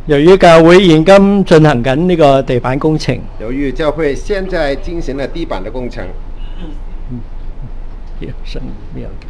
由於教會現今進行緊呢個地板工程， 由於教會現在進行了地板的工程， 神沒有開。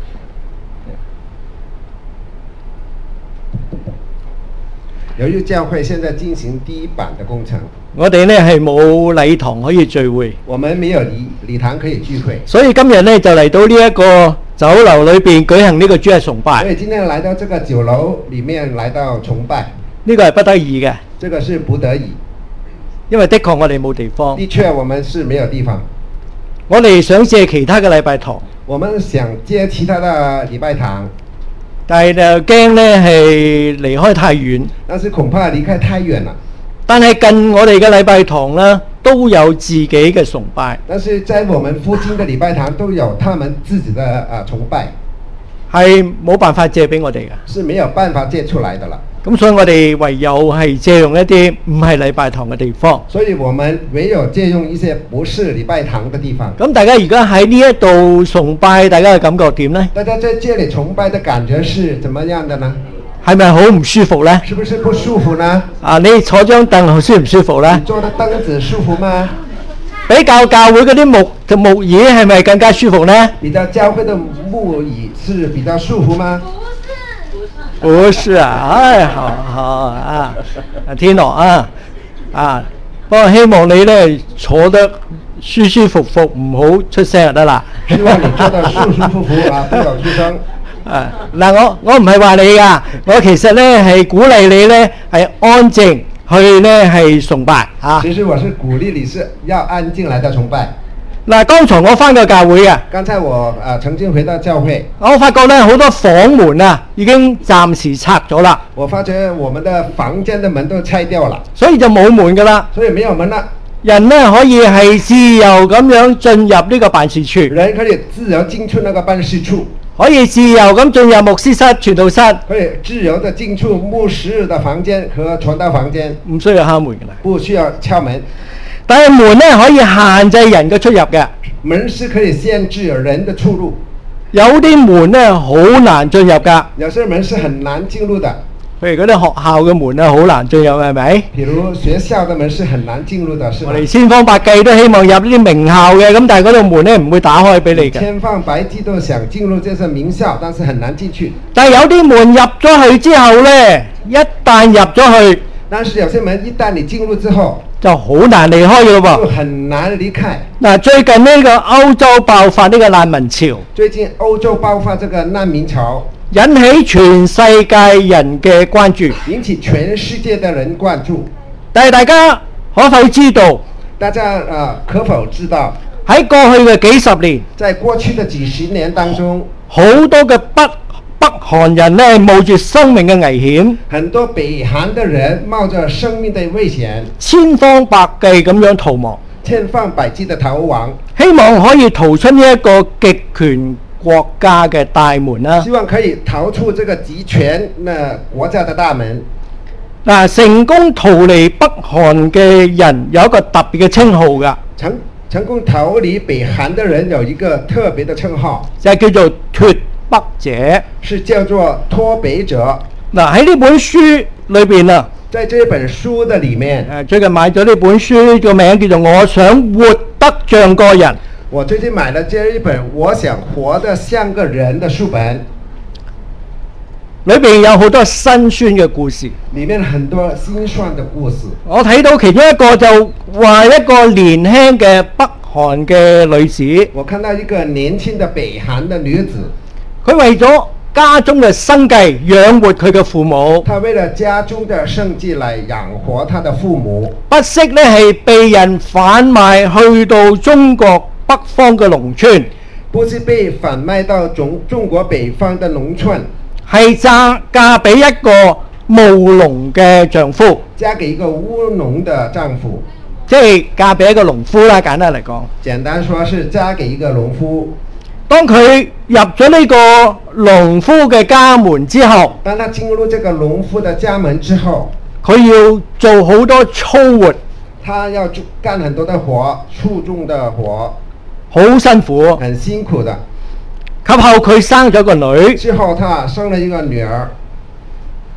由於教會現在進行地板的工程， 我哋呢係冇禮堂可以聚會， 我們沒有禮堂可以聚會， 所以今日呢就嚟到呢一個酒樓裏邊舉行呢個主日崇拜。 所以今天來到這個酒樓裡面來到崇拜， 呢個係不得已嘅， 這個是不得已， 因為的確我哋冇地方。 的確我們是沒有地方， 我哋想借其他嘅禮拜堂， 我們想借其他的禮拜堂， 但係就驚呢係離開太遠。 但是恐怕離開太遠了。 但係近我哋嘅禮拜堂呢，都有自己嘅崇拜， 但是在我們附近的禮拜堂都有他們自己的崇拜， 係冇辦法借俾我哋嘅。 是沒有辦法借出來的了。 咁所以我哋唯有係借用一啲唔係禮拜堂嘅地方。 所以我們唯有借用一些不是禮拜堂的地方。 咁大家而家喺呢一度崇拜，大家嘅感覺點呢？ 大家在這裡崇拜的感覺是怎麼樣的呢？ 係咪好唔舒服呢？ 是不是不舒服呢？ 啊，你坐張凳舒唔舒服呢？ 你坐的凳子舒服嗎？ 比較教會嗰啲木椅係咪更加舒服呢？ 比較教會的木椅是比較舒服嗎？ 不是啊，唉，好啊，天樂啊，不過希望你呢坐得舒舒服服，唔好出聲就得啦。 希望你坐得舒舒服服啊，不要出聲。 嗱，我唔係話你噶，我其實呢係鼓勵你呢係安靜去呢係崇拜啊。 其實我是鼓勵你是要安靜來到崇拜。 嗱，剛才我返過教會啊， 剛才我曾經回到教會， 我發覺呢好多房門啊已經暫時拆咗啦。 我發覺我們的房間的門都拆掉了， 所以就冇門噶啦。 所以沒有門了。 人呢可以係自由咁樣進入呢個辦事處， 人可以自由進出那個辦事處， 可以自由咁進入牧師室、傳道室， 可以自由的進出牧師的房間和傳道房間， 唔需要敲門噶啦。 不需要敲門。 但係門呢可以限制人嘅出入嘅， 門是可以限制人的出入。 有啲門呢好難進入噶， 有些門是很難進入的。 譬如嗰啲學校嘅門啊，好難進入，係咪？ 譬如學校嘅門是很難進入的，是吧？ 我哋千方百計都希望入呢啲名校嘅，咁但係嗰度門呢唔會打開俾你嘅。 千方百計都想進入這些名校，但是很難進去。 但係有啲門入咗去之後呢，一旦入咗去， 但是有些門一旦你進入之後， 就好難離開嘅咯就很難離開。 嗱，最近呢個歐洲爆發呢個難民潮， 最近歐洲爆發這個難民潮， 引起全世界人嘅關注， 引起全世界的人關注。 但係大家可否知道？ 大家可否知道喺過去嘅幾十年， 在過去的幾十年當中， 好多嘅北韓人呢冒住生命嘅危險， 很多北韓的人冒着生命的危險， 千方百計咁樣逃亡， 千方百計的逃亡， 希望可以逃出呢一個極權國家嘅大門啦。 希望可以逃出這個極權國家的大門。 嗱，成功逃離北韓嘅人有一個特別嘅稱號㗎， 成功逃離北韓的人有一個特別的稱號， 就係叫做脫北者， 是叫做脫北者。 嗱，喺呢本書裏邊啊， 在這本書的裡面， 最近買咗呢本書，個名叫做《我想活得像個人》。 我最近買了這一本《我想活得像個人》的書本， 裏邊有好多辛酸嘅故事。 裡面很多辛酸的故事。 我睇到其中一個就話一個年輕嘅北韓嘅女子， 我看到一個年輕的北韓的女子， 佢為咗家中嘅生計養活佢嘅父母， 她為了家中的生計來養活她的父母， 不惜呢係被人販賣去到中國北方嘅農村， 不是被販賣到中國北方的農村， 係嫁俾一個務農嘅丈夫， 嫁給一個務農的丈夫， 即係嫁俾一個農夫啦。簡單嚟講， 簡單說是嫁給一個農夫。 當佢入咗呢個農夫嘅家門之後， 當他進入這個農夫的家門之後， 佢要做好多粗活， 他要幹很多的活，粗重的活， 好辛苦， 很辛苦的。 及後佢生咗個女， 之後他生了一個女兒，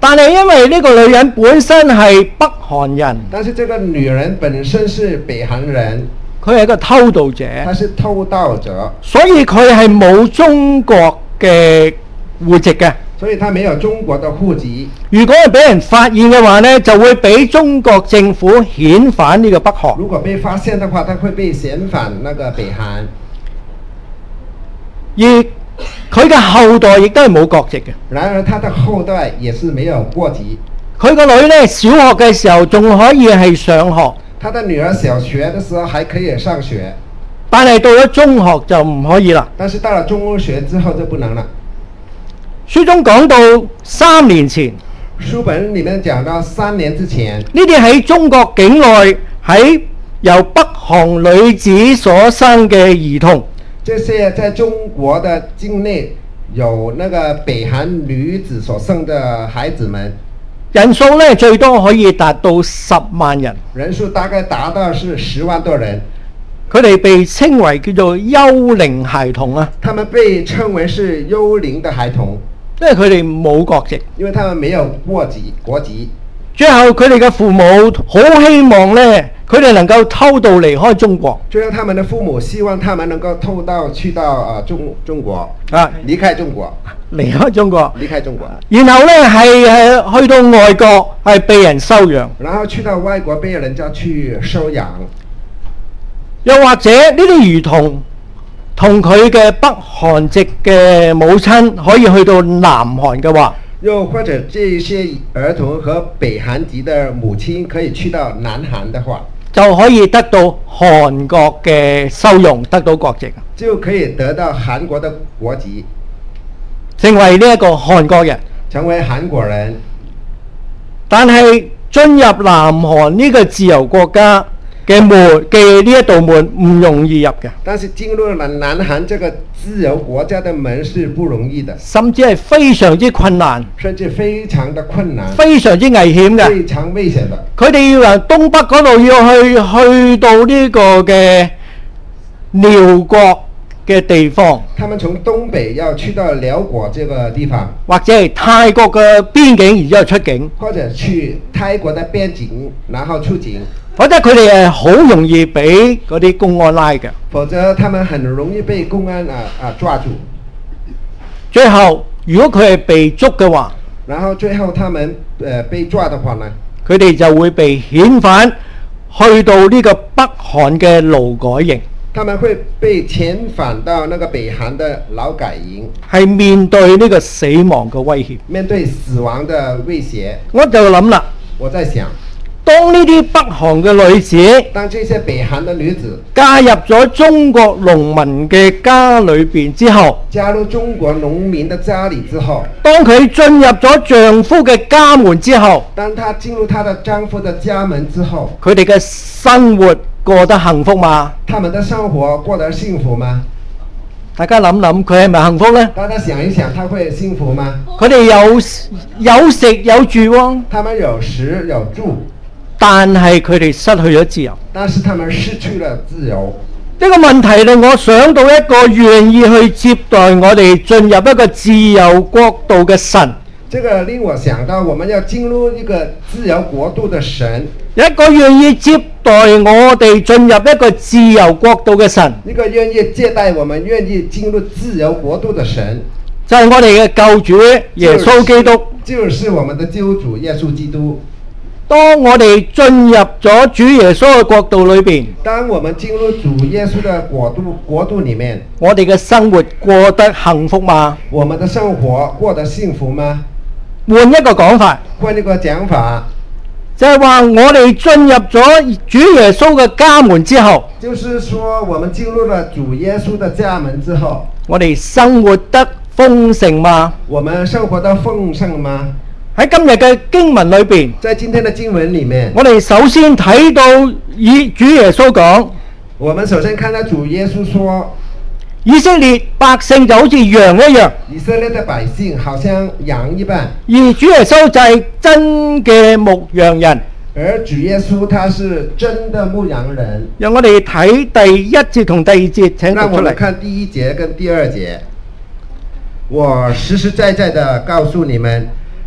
但係因為呢個女人本身係北韓人， 但是這個女人本身是北韓人， 佢係一個偷盜者， 她是偷盜者， 所以佢係冇中國嘅戶籍嘅。 所以她沒有中國的戶籍。 如果係俾人發現嘅話呢，就會俾中國政府遣返呢個北韓。 如果被發現的話，她會被遣返那個北韓。 而佢嘅後代亦都係冇國籍嘅。 然而，她的後代也是沒有國籍。 佢個女呢，小學嘅時候仲可以係上學， 她的女兒小學的時候還可以上學， 但係到咗中學就唔可以啦。 但是到了中學之後就不能了。 書中講到3年前， 書本裡面講到3年之前， 呢啲喺中國境內喺由北韓女子所生嘅兒童， 這些在中國的境內有那個北韓女子所生的孩子們， 人數呢最多可以達到10萬人， 人數大概達到是10萬多人。 佢哋被稱為叫做幽靈孩童啊， 他們被稱為是幽靈的孩童， 因為佢哋冇國籍。 因為他們沒有國籍。 最後佢哋嘅父母好希望呢，佢哋能夠偷渡離開中國。 最後他們的父母希望他們能夠偷渡去到中國啊， 離開中國， 離開中國， 離開中國。 然後呢係去到外國係被人收養， 然後去到外國被人家去收養。 又或者呢啲兒童同佢嘅北韓籍嘅母親可以去到南韓嘅話， 又或者這些兒童和北韓籍的母親可以去到南韓的話， 就可以得到韓國嘅收容，得到國籍， 就可以得到韓國的國籍， 成為呢一個韓國人。 成為韓國人。 但係進入南韓呢個自由國家嘅呢一道門唔容易入嘅， 但是進入了南韓這個自由國家的門是不容易的， 甚至係非常之困難， 甚至非常的困難， 非常之危險嘅。 非常危險的。 佢哋要由東北嗰度要去到呢個嘅寮國嘅地方， 他們從東北要去到寮國這個地方， 或者係泰國嘅邊境，然之後出境， 或者去泰國的邊境，然後出境。 否則佢哋係好容易俾嗰啲公安拉嘅。 否則他們很容易被公安抓住。 最後，如果佢係被捉嘅話， 然後最後他們被抓的話呢， 佢哋就會被遣返去到呢個北韓嘅勞改營。 他們會被遣返到那個北韓的勞改營， 係面對呢個死亡嘅威脅， 面對死亡的威脅。 我就諗啦， 我在想， 當呢啲北韓嘅女子當這些北韓的女子加入咗中國農民嘅家裏邊之後， 加入中國農民的家裏之後， 當佢進入咗丈夫嘅家門之後， 當她進入她的丈夫的家門之後， 佢哋嘅生活過得幸福嗎？ 他們的生活過得幸福嗎？ 大家諗諗，佢係咪幸福呢？ 大家想一想，他會幸福嗎？ 佢哋有食有住喎， 他們有食有住， 但係佢哋失去咗自由。 但是他們失去了自由。 呢個問題令我想到一個願意去接待我哋進入一個自由國度嘅神。 這個令我想到，我們要進入一個自由國度的神， 一個願意接待我哋進入一個自由國度嘅神， 一個願意接待我們、願意進入自由國度的神， 就係我哋嘅救主耶穌基督。 就是我們的救主耶穌基督。 當我哋進入咗主耶穌嘅國度裏邊， 當我們進入主耶穌的國度裏面， 我哋嘅生活過得幸福嗎？ 我們的生活過得幸福嗎？ 換一個講法， 換一個講法， 就係話我哋進入咗主耶穌嘅家門之後， 就是說我們進入了主耶穌的家門之後， 我哋生活得豐盛嗎？ 我們生活得豐盛嗎？ 喺今日嘅經文裏邊， 在今天的經文裏面， 我哋首先睇到以主耶穌講， 我們首先看到主耶穌說， 以色列百姓就好似羊一樣， 以色列的百姓好像羊一般， 而主耶穌就係真嘅牧羊人。 而主耶穌他是真的牧羊人。 讓我哋睇第一節同第二節，請讀讓我們出嚟。 看第一節跟第二節。我實實在在的告訴你們，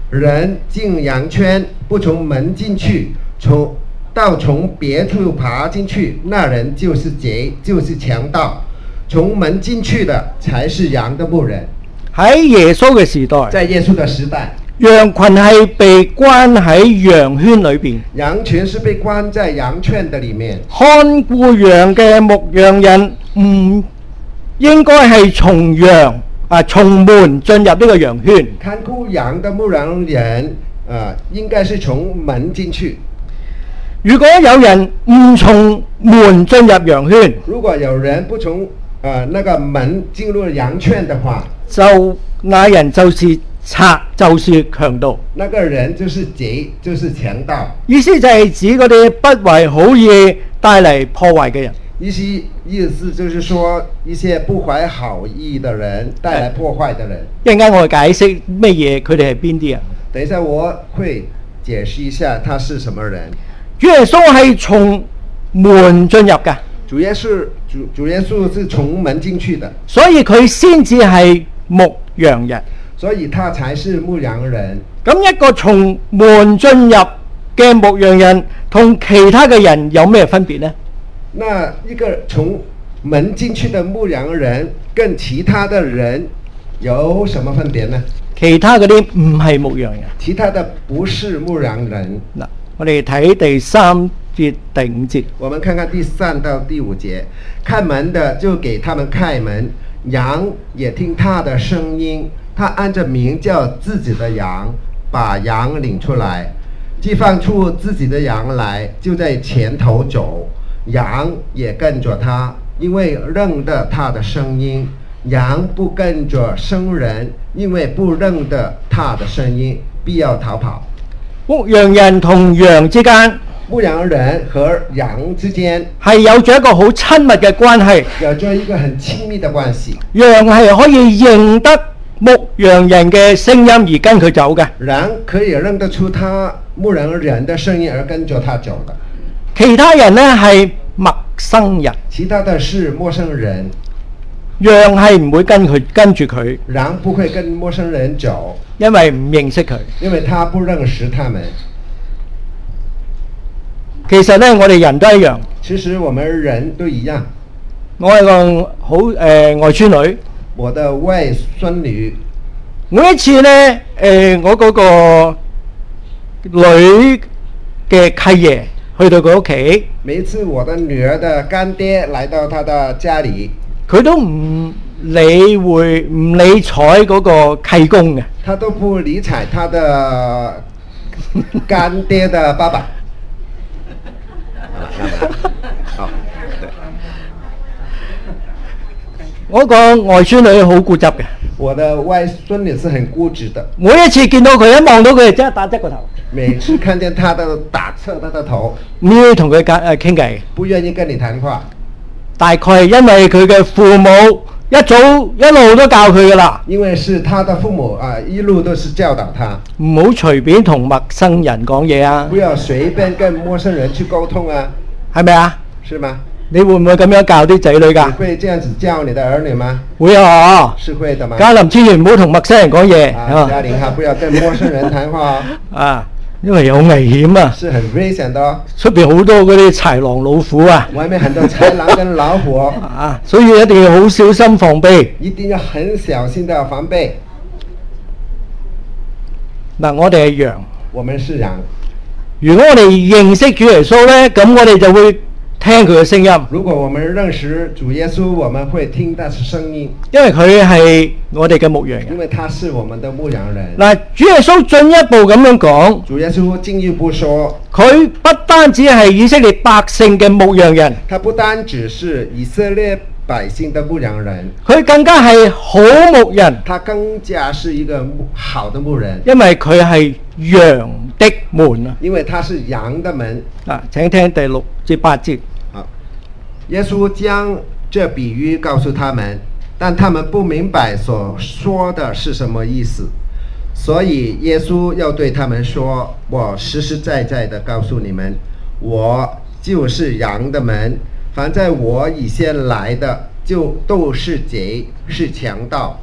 人进羊圈不从门进去，从别处爬进去，那人就是贼，就是強盜。從門進去的才是羊的牧人。 喺耶穌嘅時代， 在耶穌的時代， 羊群係被關喺羊圈裏邊， 羊群是被關在羊圈的裡面。 看顧羊嘅牧羊人唔應該係從門進入呢個羊圈。 看顧羊的牧羊人應該是從門進去。 如果有人唔從門進入羊圈， 如果有人不從那個門進入羊圈的話， 就那人就是賊，就是強盜。 那個人就是賊，就是強盜。 意思就係指嗰啲不懷好意帶嚟破壞嘅人。 意思就是說一些不懷好意的人帶來破壞的人。 一陣間我會解釋咩嘢，佢哋係邊啲人。 等一下我會解釋一下他是什麼人。 主耶穌係從門進入㗎， 主耶穌是從門進去的， 所以佢先至係牧羊人， 所以他才是牧羊人。 咁一個從門進入嘅牧羊人同其他嘅人有咩分別呢？ 那一個從門進去的牧羊人跟其他的人有什麼分別呢？ 其他嗰啲唔係牧羊人， 其他的不是牧羊人。 嗱，我哋睇第3節第5節。 我們看看第3到第5節。看門的就給他們開門，羊也聽他的聲音，他按着名叫自己的羊，把羊領出來，既放出自己的羊來，就在前頭走，羊也跟着他，因為認得他的聲音。羊不跟着生人，因為不認得他的聲音，必要逃跑。 牧羊人同羊之間， 牧羊人和羊之間係有咗一個好親密嘅關係， 有咗一個很親密的關係。 羊係可以認得牧羊人嘅聲音而跟佢走嘅， 羊可以認得出他牧羊人的聲音而跟着他走的。 其他人呢係陌生人， 其他的是陌生人。 羊係唔會跟住佢， 羊不會跟陌生人走， 因為唔認識佢。 因為他不認識他們。 其實呢，我哋人都一樣。 其實我們人都一樣。 我係個好外孫女， 我的外孫女。 每一次呢，我嗰個女嘅契爺去到佢屋企， 每一次我的女兒的乾爹來到他的家裡， 佢都唔理睬嗰個契公嘅， 他都不理睬他的乾爹的爸爸。好，對。 我個外孫女好固執嘅， 我的外孫女是很固執的。 每一次見到佢，一望到佢就即刻打側個頭。 每次看見他都打側他的頭， 唔願意同佢傾偈， 不願意跟你談話。 大概係因為佢嘅父母一路都教佢噶啦， 因為是他的父母一路都是教導他， 唔好隨便同陌生人講嘢啊， 不要隨便跟陌生人去溝通啊， 係咪啊？ 是嗎？ 你會唔會咁樣教啲仔女㗎？ 你會這樣子教你的兒女嗎？ 會啊， 是會的嗎？ 嘉林千祈唔好同陌生人講嘢嘉玲不要跟陌生人談話啊，因為有危險啊， 是很危險的哦。 出邊好多嗰啲豺狼老虎啊， 外面很多豺狼跟老虎啊，所以一定要好小心防備， 一定要很小心的防備。 嗱，我哋係羊， 我們是羊。 如果我哋認識主耶穌呢，咁我哋就會聽佢嘅聲音。 如果我們認識主耶穌，我們會聽他的聲音， 因為佢係我哋嘅牧羊人。 因為他是我們的牧羊人。 嗱，主耶穌進一步咁樣講， 主耶穌進一步說， 佢不單止係以色列百姓嘅牧羊人， 他不單只是以色列百姓的牧羊人， 佢更加係好牧人。 他更加是一個好的牧人， 因為佢係羊的門啊。 因為他是羊的門。 嗱，請聽第6至8節。 耶穌將這比喻告訴他們，但他們不明白所說的是什麼意思，所以耶穌要對他們說，我實實在在的告訴你們，我就是羊的門，凡在我以先來的就都是賊，是強盜，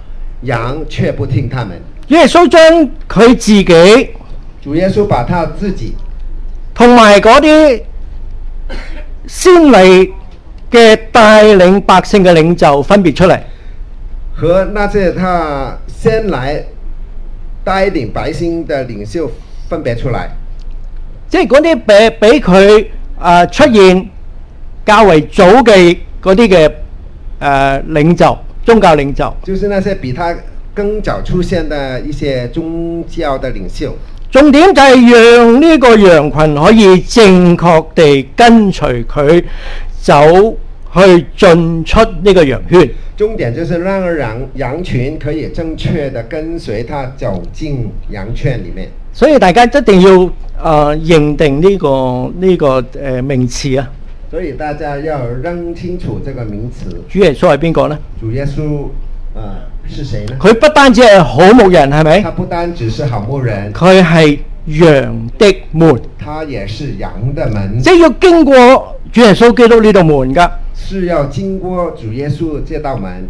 羊卻不聽他們。 主耶穌將佢自己主耶穌把他自己同埋嗰啲先嚟嘅帶領百姓嘅領袖分別出嚟， 和那些他先來帶領百姓的領袖分別出來， 即係嗰啲俾佢出現較為早嘅嗰啲嘅領袖，宗教領袖， 就是那些比他更早出現的一些宗教的領袖。 重點就係讓呢個羊群可以正確地跟隨佢走去進出呢個羊圈。 重點就是讓羊群可以正確地跟隨他走進羊圈裡面。 所以大家一定要認定呢個名詞啊。 所以大家要認清楚這個名詞。 主耶穌係邊個呢？ 主耶穌是誰呢？ 佢不單止係好牧人，係咪？ 他不單只是好牧人， 佢係羊的門， 他也是羊的門。 即係要經過主耶穌基督呢道門㗎。 是要經過主耶穌這道門。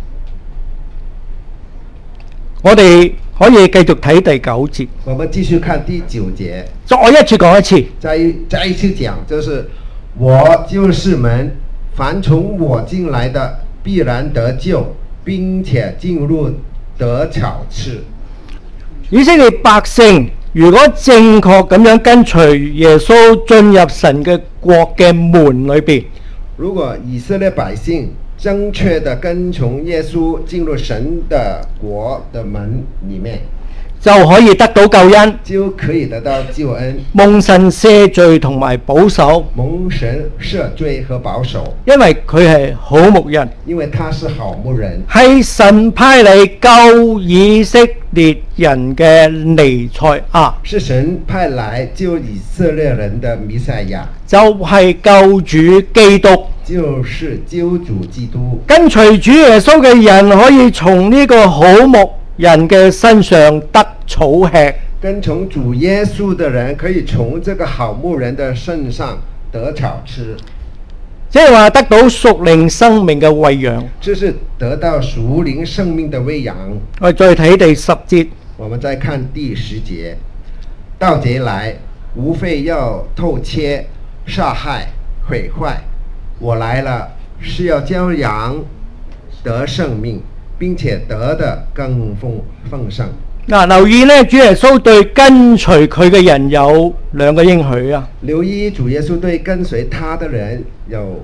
我哋可以繼續睇第9節。 我們繼續看第9節。 再一次講一次。 再一次講，就是我就是門，凡從我進來的必然得救，並且進入得草吃。 以色列百姓如果正確咁樣跟隨耶穌進入神嘅國嘅門裏邊， 如果以色列百姓正確地跟從耶穌進入神的國的門裡面， 就可以得到救恩， 就可以得到救恩， 蒙神赦罪同埋保守， 蒙神赦罪和保守， 因為佢係好牧人， 因為他是好牧人， 係神派嚟救以色列人嘅彌賽亞， 是神派來救以色列人的彌賽亞， 就係救主基督， 就是救主基督。 跟隨主耶穌嘅人可以從呢個好牧人嘅身上得草吃， 跟從主耶穌的人可以從這個好牧人的身上得草吃， 即係話得到屬靈生命嘅餵養。 就是得到屬靈生命的餵養。 我哋再睇第10節， 我們再看第10節，盜賊來，無非要偷竊、殺害、毀壞。我來了，是要叫羊得生命，並且得的更豐盛。 留意呢，主耶穌對跟隨佢嘅人有2個應許啊。 留意主耶穌對跟隨他的人有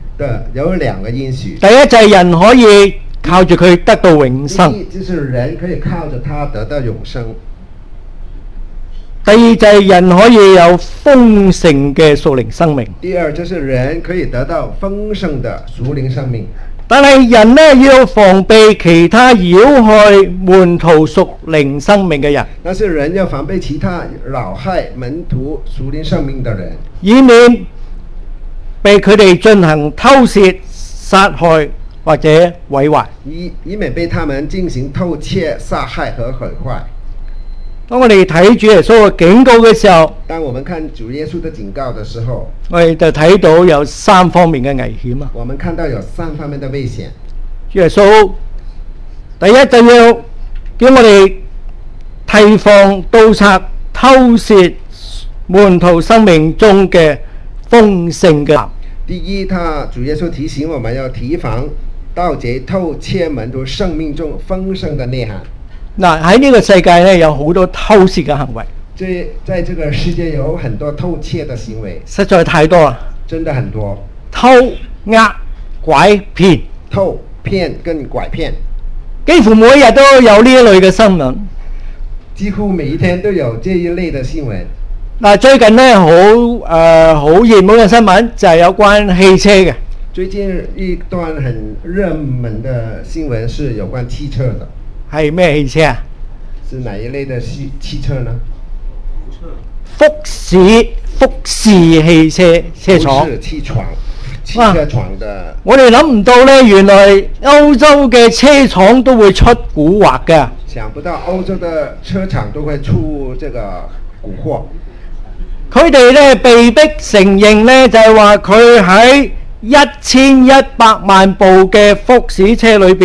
2個應許。 第一就係人可以靠住佢得到永生。 第一就是人可以靠着他得到永生。 第二就係人可以有豐盛嘅屬靈生命。 第二就是人可以得到豐盛的屬靈生命。 但係人呢，要防備其他擾害門徒屬靈生命嘅人。 但是人要防備其他擾害門徒屬靈生命的人， 以免被佢哋進行偷竊、殺害或者毀壞。 以免被他們進行偷竊、殺害和毀壞。 當我哋睇主耶穌嘅警告嘅時候， 當我們看主耶穌的警告的時候， 我哋就睇到有3方面嘅危險啊。 我們看到有3方面的危險。 主耶穌第一就要叫我哋提防盜賊、偷竊門徒生命中嘅豐盛嘅。 第一，主耶穌提醒我們要提防盜賊偷竊門徒生命中豐盛的內涵。 嗱，喺呢個世界呢，有好多偷竊嘅行為。 在這個世界有很多偷竊的行為， 實在太多啦。 真的很多。 偷、呃、拐、騙。 偷、騙跟拐騙， 幾乎每日都有呢一類嘅新聞。 幾乎每一天都有這一類的新聞。 嗱，最近呢，好熱門嘅新聞就係有關汽車嘅。 最近一段很熱門的新聞是有關汽車的。 係咩汽車啊？ 是哪一類的汽車呢？ 福士汽車車廠。 福士汽車廠的。 我哋諗唔到呢，原來歐洲嘅車廠都會出蠱惑嘅。 想不到歐洲的車廠都會出這個蠱惑。 佢哋呢被逼承認呢，就係話佢喺1100萬部嘅福士車裏邊。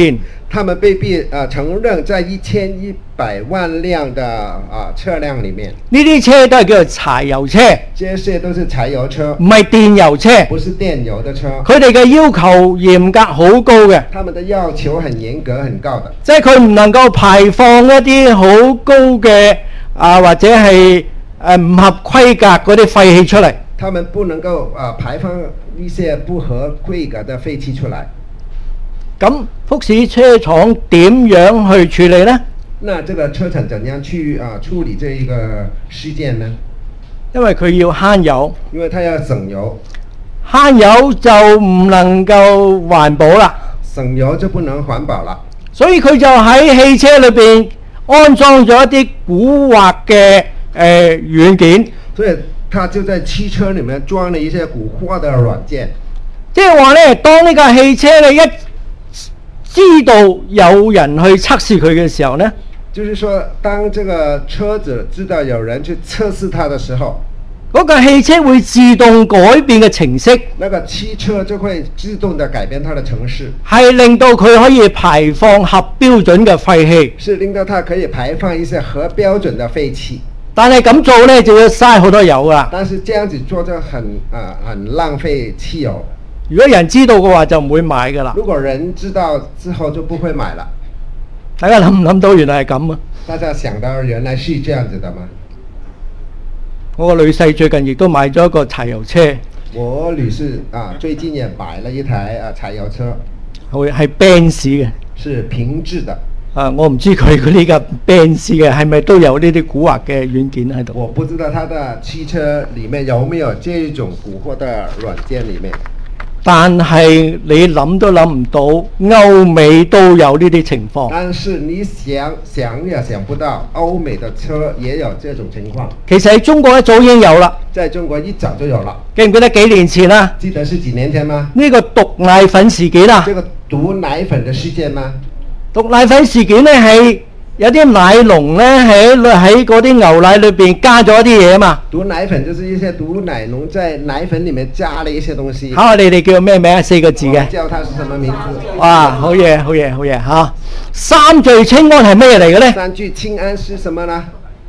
他們被逼承認在1100萬輛的車輛裡面， 呢啲車都係叫做柴油車， 這些都是柴油車， 唔係電油車。 不是電油的車。 佢哋嘅要求嚴格好高嘅， 他們的要求很嚴格很高的， 即係佢唔能夠排放一啲好高嘅或者係唔合規格嗰啲廢氣出嚟。 他們不能夠排放一些不合規格的廢氣出來。 咁福士車廠點樣去處理呢？ 那這個車廠怎樣去處理這一個事件呢？ 因為佢要慳油， 因為他要省油， 慳油就唔能夠環保啦， 省油就不能環保了。 所以佢就喺汽車裏邊安裝咗一啲蠱惑嘅軟件。 所以他就在汽車裡面裝了一些蠱惑的軟件。 即係話呢，當呢架汽車你一知道有人去測試佢嘅時候呢， 就是說當這個車子知道有人去測試它的時候， 嗰架汽車會自動改變嘅程式， 那個汽車就會自動的改變它的程式， 係令到佢可以排放合標準嘅廢氣。 是令到它可以排放一些合標準的廢氣。 但係咁做呢，就要嘥好多油㗎啦。 但是這樣子做就很浪費汽油。 如果人知道嘅話，就唔會買㗎啦。 如果人知道之後就不會買了。 大家諗唔諗到原來係咁啊？ 大家想到原來是這樣子的嗎？ 我個女婿最近亦都買咗一個柴油車。 我女士最近也買了一台柴油車， 係 Benz 嘅， 是平治的。 我唔知佢嗰啲嘅 Benz 嘅係咪都有呢啲蠱惑嘅軟件喺度。 我不知道它的汽車裡面有沒有這種蠱惑的軟件裡面。 但係你諗都諗唔到，歐美都有呢啲情況。 但是你想也想不到，歐美的車也有這種情況。 其實喺中國一早已經有啦， 在中國一早就有了。 記唔記得幾年前啊？ 記得是幾年前嗎？ 呢個毒奶粉事件啊？ 這個毒奶粉的事件嗎？ 毒奶粉事件呢係有啲奶農呢喺嗰啲牛奶裏邊加咗啲嘢嘛。 毒奶粉就是一些毒奶農在奶粉裡面加了一些東西。 考下你哋叫咩名？4個字嘅。 叫它是什麼名字？ 哇，好嘢，好嘢，好嘢嚇！三聚氰胺係咩嚟嘅呢？ 三聚氰胺是什麼呢？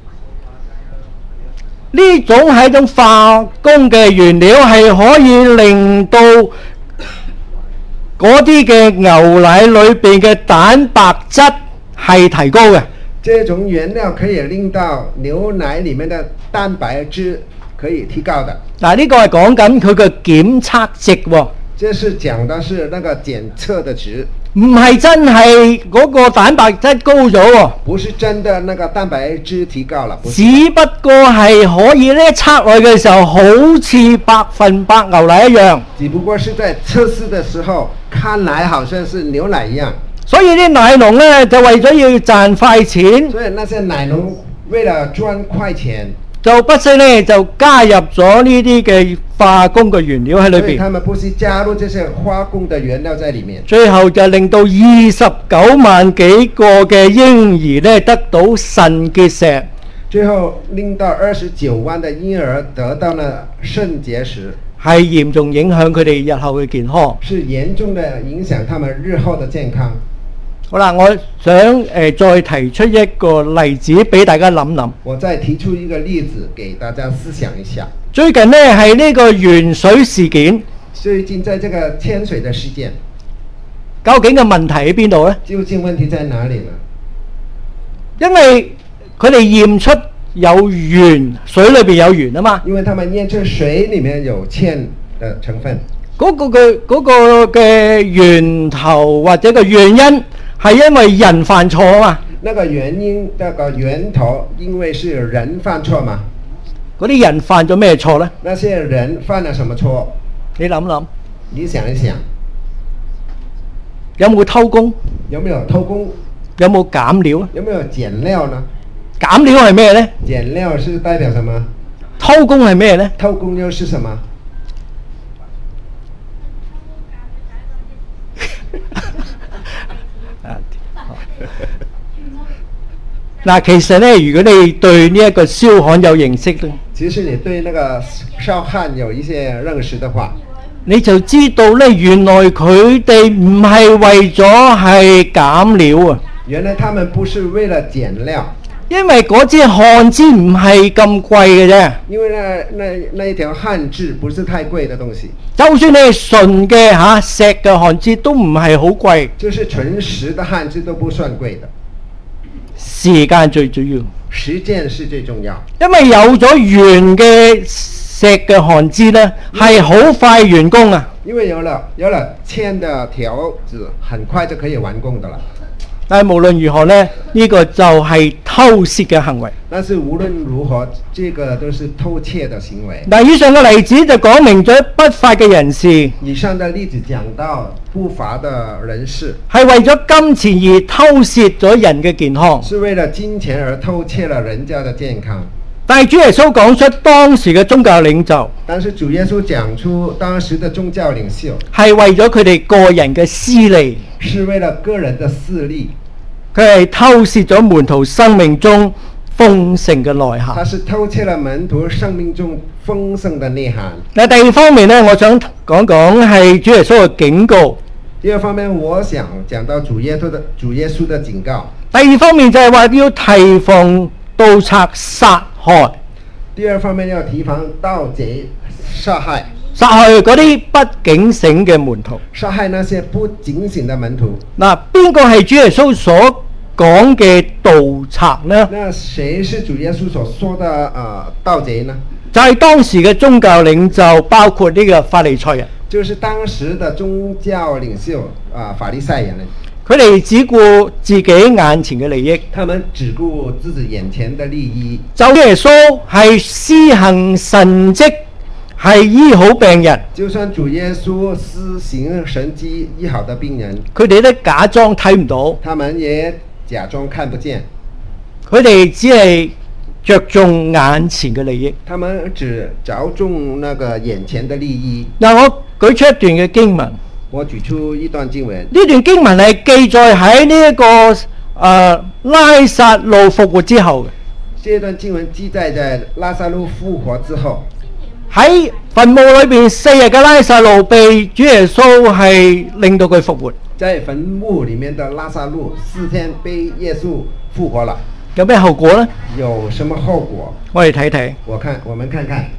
呢種係一種化工嘅原料，係可以令到嗰啲嘅牛奶裏邊嘅蛋白質係提高嘅。 這種原料可以令到牛奶裡面的蛋白質可以提高的。 嗱，呢個係講緊佢嘅檢測值喎。 這是講的是那個檢測的值， 唔係真係嗰個蛋白質高咗喎。 不是真的那個蛋白質提高了， 只不過係可以呢測落去嘅時候，好似100%牛奶一樣。 只不過是在測試的時候，看來好像是牛奶一樣。 所以啲奶農呢，就為咗要賺快錢， 所以那些奶農為了賺快錢， 就不惜呢就加入咗呢啲嘅化工嘅原料喺裏邊。 所以他們不惜加入這些化工的原料在裡面。 最後就令到29萬幾個嘅嬰兒呢得到腎結石。 最後令到29萬的嬰兒得到了腎結石， 係嚴重影響佢哋日後嘅健康。 是嚴重的影響他們日後的健康。 好啦，我想再提出一個例子俾大家諗諗。 我再提出一個例子給大家思想一下。 最近呢係呢個鉛水事件。 最近在這個鉛水的事件， 究竟嘅問題喺邊度呢？ 究竟問題在哪裡呢？ 因為佢哋驗出有鉛，水裏邊有鉛啊嘛。 因為他們驗出水裡面有鉛的成分。 嗰個嘅源頭或者個原因係因為人犯錯啊嘛。 那個原因，那個源頭，因為是人犯錯嘛。 嗰啲人犯咗咩錯呢？ 那些人犯了什麼錯？ 你諗諗， 你想一想， 有冇偷工？ 有沒有偷工？ 有冇減料？ 有沒有減料呢？ 減料係咩呢？ 減料是代表什麼？ 偷工係咩呢？ 偷工又是什麼？ 嗱，其實呢，如果你對呢一個燒焊有認識咧， 其實你對那個燒焊有一些認識的話， 你就知道咧，原來佢哋唔係為咗係減料啊， 原來他們不是為了減料， 因為嗰支汗枝唔係咁貴嘅啫。 因為那一條汗枝不是太貴的東西， 就算你係純嘅石嘅汗枝都唔係好貴， 就是純實的汗枝都不算貴的。 時間最主要， 實踐是最重要， 因為有咗原嘅石嘅汗枝呢，係好快完工啊。 因為有了鉛的條子，很快就可以完工的了。 但係無論如何呢，呢個就係偷竊嘅行為。 但是無論如何，這個都是偷竊的行為。 嗱，以上嘅例子就講明咗不法嘅人士， 以上的例子講到不法的人士係為咗金錢而偷竊咗人嘅健康。 是為了金錢而偷竊了人家的健康。 但係主耶穌講出當時嘅宗教領袖， 但是主耶穌講出當時的宗教領袖係為咗佢哋個人嘅私利， 是為了個人的私利， 佢係偷竊咗門徒生命中豐盛嘅內涵。 他是偷竊了門徒生命中豐盛的內涵。 嗱，第二方面呢，我想講講係主耶穌嘅警告。 第二方面，我想講到主耶穌的警告。 第二方面就係話要提防盜賊殺害。 第二方面要提防盜賊殺害嗰啲不警醒嘅門徒。 殺害那些不警醒的門徒。 嗱，邊個係主耶穌所講嘅盜賊呢？ 那誰是主耶穌所說的盜賊呢？ 就係當時嘅宗教領袖，包括呢個法利賽人。 就是當時的宗教領袖法利賽人。 佢哋只顧自己眼前嘅利益， 他們只顧自己眼前的利益。 就耶穌係施行神蹟，係醫好病人， 就算主耶穌施行神蹟醫好的病人， 佢哋都假裝睇唔到， 他們也假裝看不見。 佢哋只係着重眼前嘅利益。 他們只着重那個眼前的利益。 嗱，我舉出一段嘅經文。 我舉出一段經文， 呢段經文係記載喺呢一個拉撒路復活之後嘅。 這段經文記載在拉撒路復活之後， 喺墳墓裏邊4日嘅拉撒路被主耶穌係令到佢復活。 在墳墓裡面的拉撒路4天被耶穌復活了， 有咩後果呢？ 有什麼後果？ 我哋睇睇。 我們看看。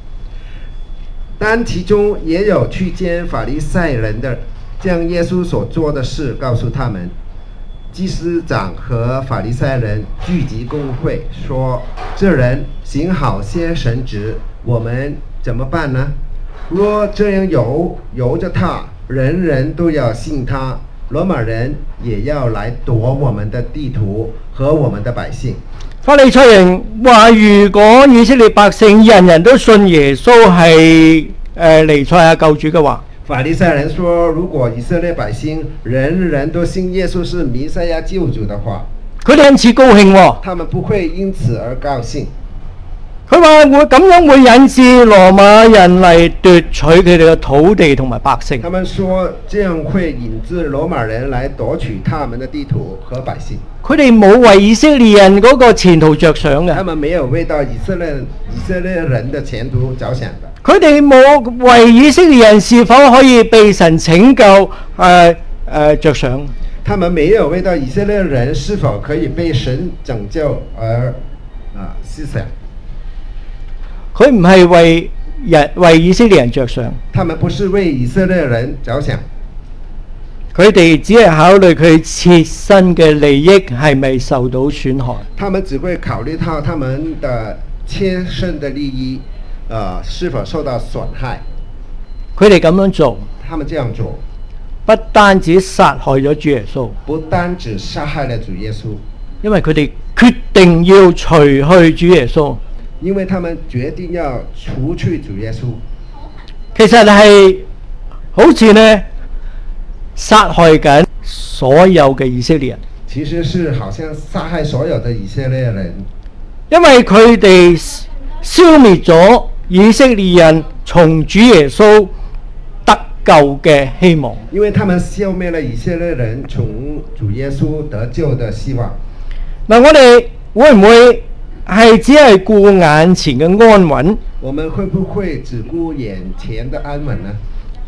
但其中也有去見法利賽人的，將耶穌所做的事告訴他們。祭司長和法利賽人聚集公會，說：這人行好些神蹟，我們怎麼辦呢？若這樣由着他，人人都要信他，羅馬人也要來奪我們的地土和我們的百姓。 法利賽人話：如果以色列百姓人人都信耶穌係彌賽亞救主嘅話， 法利賽人說：如果以色列百姓人人都信耶穌是彌賽亞救主的話， 佢哋因此高興喎。 他們不會因此而高興。 佢話會咁樣會引致羅馬人嚟奪取佢哋嘅土地同埋百姓。 他們說這樣會引致羅馬人來奪取他們的地土和百姓。 佢哋冇為以色列人嗰個前途着想嘅。 他們沒有為到以色列人的前途着想的。 佢哋冇為以色列人是否可以被神拯救着想。 他們沒有為到以色列人是否可以被神拯救而思想。 佢唔係為以色列人着想， 他們不是為以色列人着想， 佢哋只係考慮佢切身嘅利益係咪受到損害。 他們只會考慮到他們的切身的利益，是否受到損害。 佢哋咁樣做， 他們這樣做， 不單止殺害咗主耶穌， 不單止殺害了主耶穌， 因為佢哋決定要除去主耶穌。 因為他們決定要除去主耶穌， 其實係好似呢殺害緊所有嘅以色列人。 其實是好像殺害所有的以色列人， 因為佢哋消滅咗以色列人從主耶穌得救嘅希望。 因為他們消滅了以色列人從主耶穌得救的希望。 嗱，我哋會唔會係只係顧眼前嘅安穩， 我們會不會只顧眼前的安穩呢？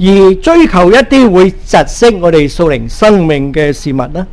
而追求一啲會窒息我哋屬靈生命嘅事物呢？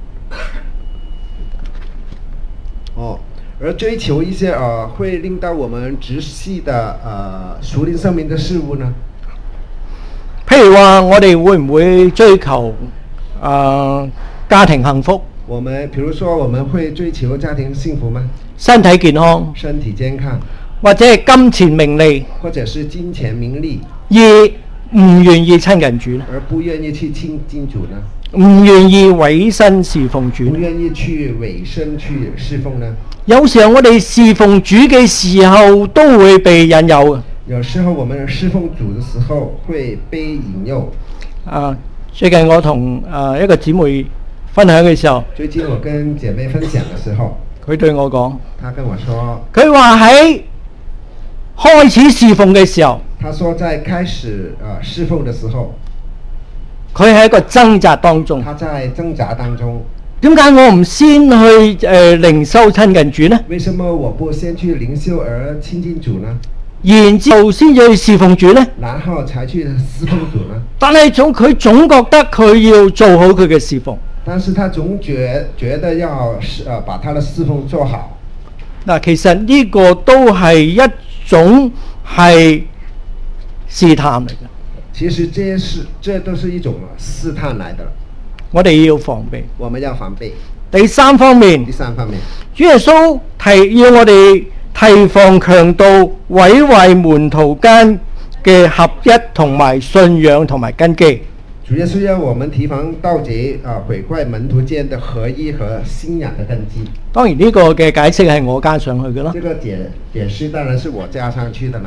而追求一些會令到我們窒息的屬靈生命的事物呢？ 譬如話，我哋會唔會追求家庭幸福？ 比如說，我們會追求家庭幸福嗎？ 身體健康， 身體健康， 或者係金錢名利， 或者是金錢名利， 而唔願意親近主呢？ 而不願意去親近主呢？ 唔願意委身侍奉主， 不願意去委身去侍奉呢？ 有時候我哋侍奉主嘅時候都會被引誘。 有時候我們侍奉主的時候會被引誘。 最近我同一個姊妹分享嘅時候， 最近我跟姐妹分享嘅時候， 佢對我講， 他跟我說， 佢話喺開始侍奉嘅時候， 他說在開始侍奉的時候， 佢喺一個掙扎當中。 他在掙扎當中。 點解我唔先去靈修親近主呢？ 為什麼我不先去靈修而親近主呢？ 然之後先去侍奉主呢？ 然後才去侍奉主呢？ 但係佢總覺得佢要做好佢嘅侍奉。 但是他總覺得要把他的侍奉做好。 嗱，其實呢個都係一種係試探嚟嘅。 其實這都是一種試探來的。 我哋要防備。 我們要防備。 第三方面，主耶穌要我哋提防強盜毀壞門徒間嘅合一同埋信仰同埋根基。 主耶穌要我們提防盜賊毀壞門徒間的合一和信仰的根基。當然呢個嘅解釋係我加上去嘅啦。 這個解釋當然是我加上去的啦。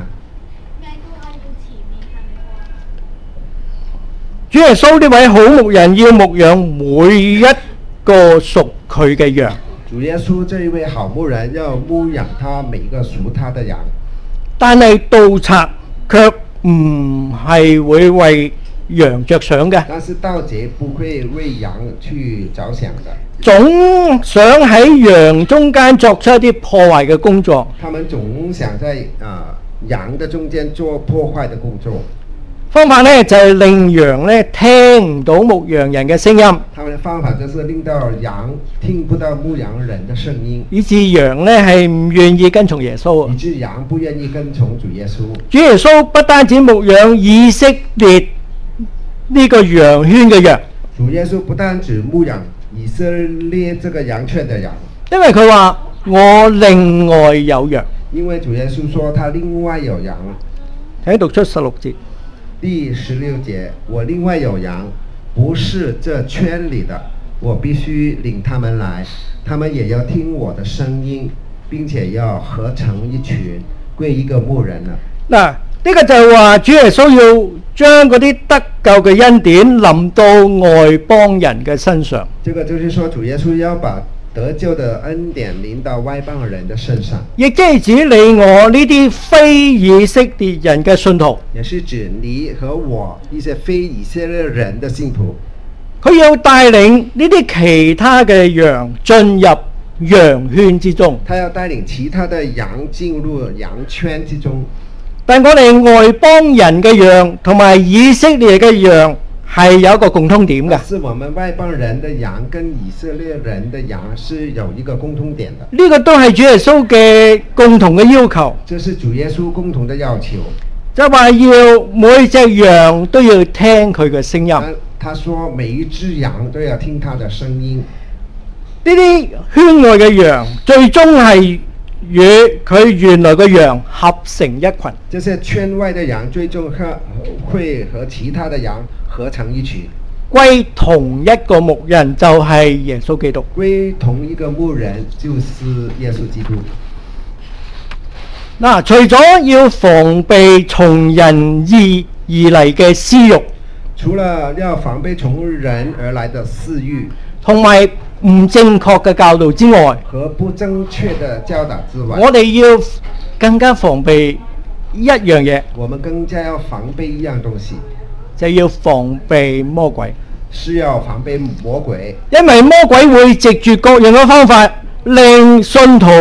主耶穌呢位好牧人要牧養每一個屬佢嘅羊。 主耶穌這一位好牧人要牧養他每一個屬他的羊。 但係盜賊卻唔係會為羊着想嘅。 但是盜賊不會為羊去着想的。 總想喺羊中間作出一啲破壞嘅工作。 他們總想在羊的中間做破壞的工作。 方法呢就係令羊呢聽唔到牧羊人嘅聲音。 他們的方法就是令到羊聽不到牧羊人的聲音， 以致羊呢係唔願意跟從耶穌。 以致羊不願意跟從主耶穌。 主耶穌不單止牧養以色列呢個羊圈嘅羊。 主耶穌不單止牧養以色列這個羊圈的羊， 因為佢話我另外有羊。 因為主耶穌說他另外有羊。 請讀出16節。 第16節，我另外有羊，不是這圈裏的，我必須領他們來，他們也要聽我的聲音，並且要合成一群，歸一個牧人了。嗱， 呢個就係話主耶穌要將嗰啲得救嘅恩典臨到外邦人嘅身上。 這個就是說，主耶穌要把得救的恩典臨到外邦人的身上， 亦即係指你我呢啲非以色列人嘅信徒， 也是指你和我一些非以色列人的信徒。 佢要帶領呢啲其他嘅羊進入羊圈之中， 他要帶領其他的羊進入羊圈之中。 但我哋外邦人嘅羊同埋以色列嘅羊係有一個共通點嘅。 是我們外邦人的羊跟以色列人的羊是有一個共通點的。 呢個都係主耶穌嘅共同嘅要求。 這是主耶穌共同的要求， 就係話要每隻羊都要聽佢嘅聲音。 他說每一隻羊都要聽他的聲音。 呢啲圈外嘅羊最終係與佢原來嘅羊合成一群。 這些圈外的羊最終會和其他的羊合成一群， 歸同一個牧人，就係耶穌基督。 歸同一個牧人就是耶穌基督。 嗱，除咗要防備從人而嚟嘅私欲， 除了要防備從人而來的私欲， 同埋唔正確嘅教導之外， 和不正確的教導之外， 我哋要更加防備一樣嘢。 我們更加要防備一樣東西， 就要防備魔鬼。 是要防備魔鬼， 因為魔鬼會藉住各樣嘅方法，令信徒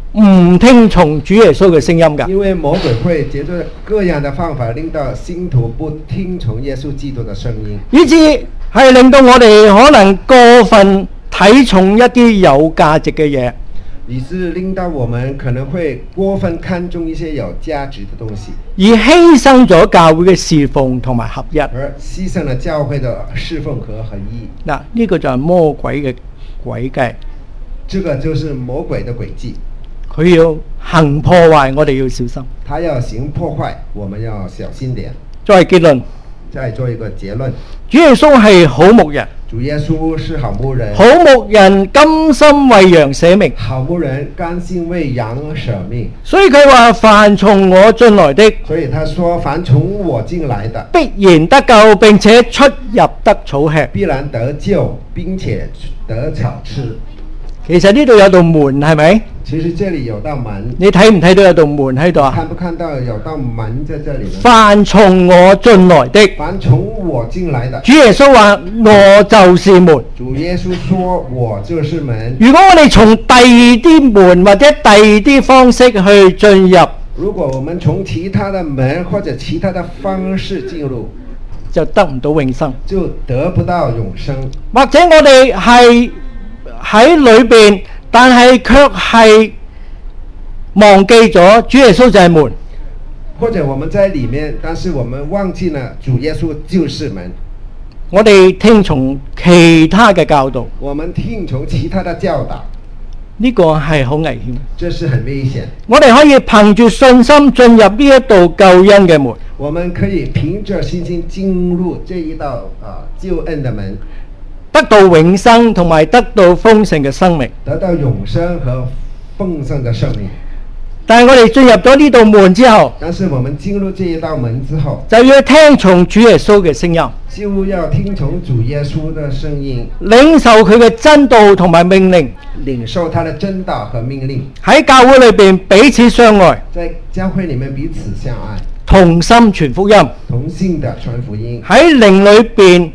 唔聽從主耶穌嘅聲音㗎。 因為魔鬼會藉着各樣的方法令到信徒不聽從耶穌基督的聲音， 以致係令到我哋可能過分睇重一啲有價值嘅嘢， 以致令到我們可能會過分看重一些有價值的東西， 而犧牲咗教會嘅侍奉同埋合一。 而犧牲了教會的侍奉和合一。 嗱，呢個就係魔鬼嘅詭計， 這個就是魔鬼的詭計， 佢要行破壞，我哋要小心。 他要行破壞，我們要小心點。 作為結論， 再做一個結論， 主耶穌係好牧人， 主耶穌是好牧人， 好牧人甘心為羊捨命， 好牧人甘心為羊捨命。 所以佢話凡從我進來的， 所以他說凡從我進來的， 必然得救，並且出入得草吃。 必然得救，並且得草吃。 其實呢度有道門，係咪？ 其實這裏有道門， 你睇唔睇到有道門喺度啊？ 看不看到有道門在這裏呢？ 凡從我進來的， 凡從我進來的， 主耶穌話我就是門。 主耶穌說我就是門。 如果我哋從第二啲門或者第二啲方式去進入， 如果我們從其他的門或者其他的方式進入， 就得唔到永生， 就得不到永生。 或者我哋係喺裏邊，但係卻係忘記咗主耶穌就係門。 或者我們在裏面，但是我們忘記了主耶穌就是門。 我哋聽從其他嘅教導， 我們聽從其他的教導， 呢個係好危險。 這是很危險。 我哋可以憑住信心進入呢一道救恩嘅門， 我們可以憑着信心進入這一道救恩的門， 得到永生同埋得到豐盛嘅生命。 得到永生和豐盛的生命。 但係我哋進入咗呢道門之後， 但是我們進入這一道門之後， 就要聽從主耶穌嘅聲音， 就要聽從主耶穌的聲音， 領受佢嘅真道同埋命令， 領受他的真道和命令， 喺教會裏邊彼此相愛， 在教會裏面彼此相愛， 同心傳福音， 同心的傳福音， 喺靈裏邊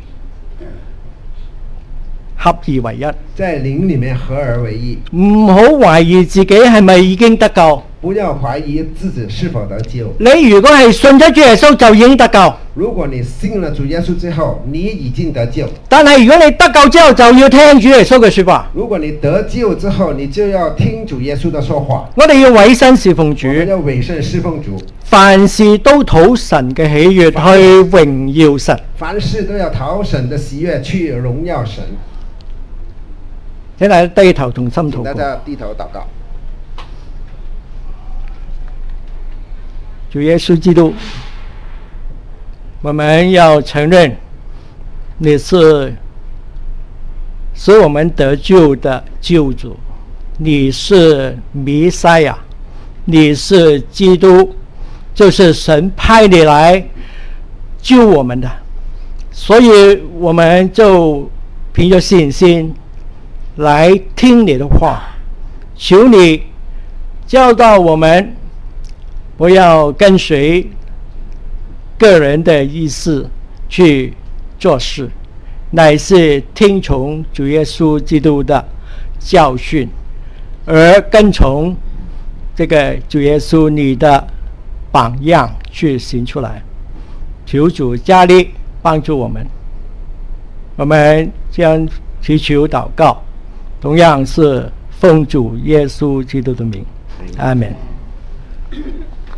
合而為一， 在靈裏面合而為一。 唔好懷疑自己係咪已經得救。 不要懷疑自己是否得救。 你如果係信咗主耶穌就已經得救， 如果你信了主耶穌之後，你已經得救。 但係如果你得救之後就要聽主耶穌嘅說話。 如果你得救之後，你就要聽主耶穌的說話。 我哋要委身侍奉主， 我們要委身侍奉主， 凡事都討神嘅喜悅，去榮耀神。 凡事都要討神的喜悅，去榮耀神。 請大家低頭同心禱告。 大家低頭禱告。 主耶穌基督，我們要承認你是使我們得救的救主，你是彌賽亞，你是基督，就是神派你來救我們的，所以我們就憑着信心來聽你的話，求你教導我們不要跟隨個人的意思去做事，乃是聽從主耶穌基督的教訓，而跟從這個主耶穌你的榜樣去行出來。求主加力幫助我們，我們將祈求禱告，同樣是奉主耶穌基督的名，阿們。